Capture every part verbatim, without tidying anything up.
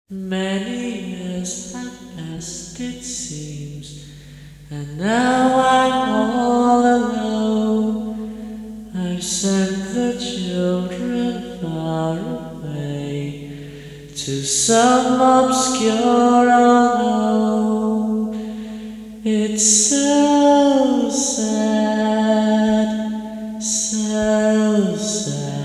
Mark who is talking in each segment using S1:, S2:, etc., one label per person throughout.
S1: Many years have passed, it seems, and now I'm all alone. I've sent the children far away to some obscure unknown. It's so sad, so sad.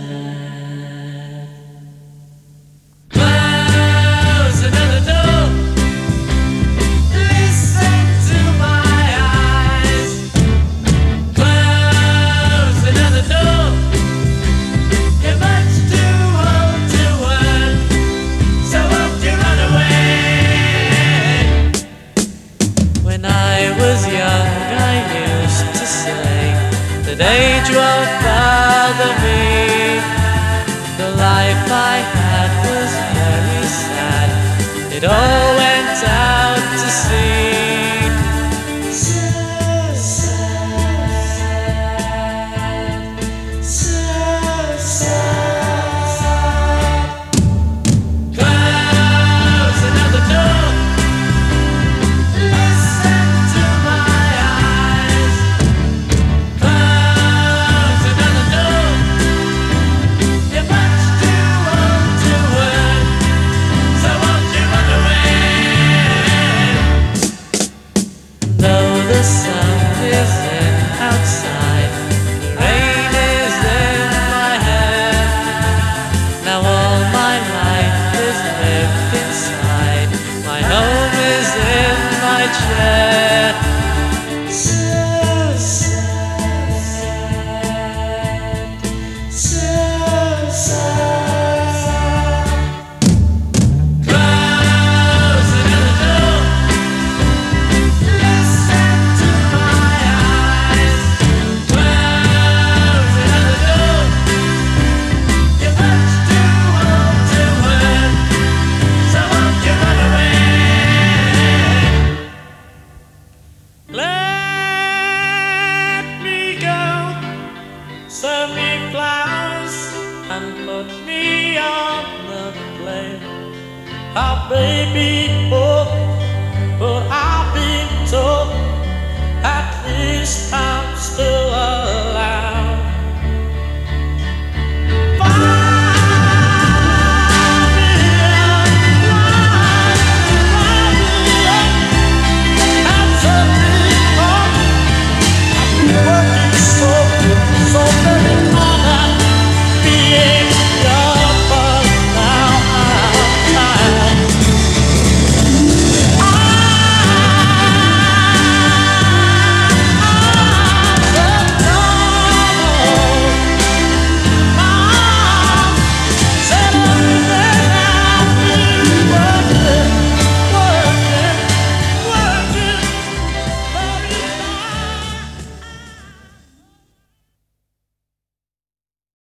S1: That age won't bother me. The life I had was very sad. It all went out to sea. So sad, so sad. Close another door. Listen to my eyes. The sun is in outside, the rain is in my head. Now all my life is lived inside, my home is in my chair. So sad, so sad. Serve me flowers and put me on the plate. Oh, baby, oh, oh, I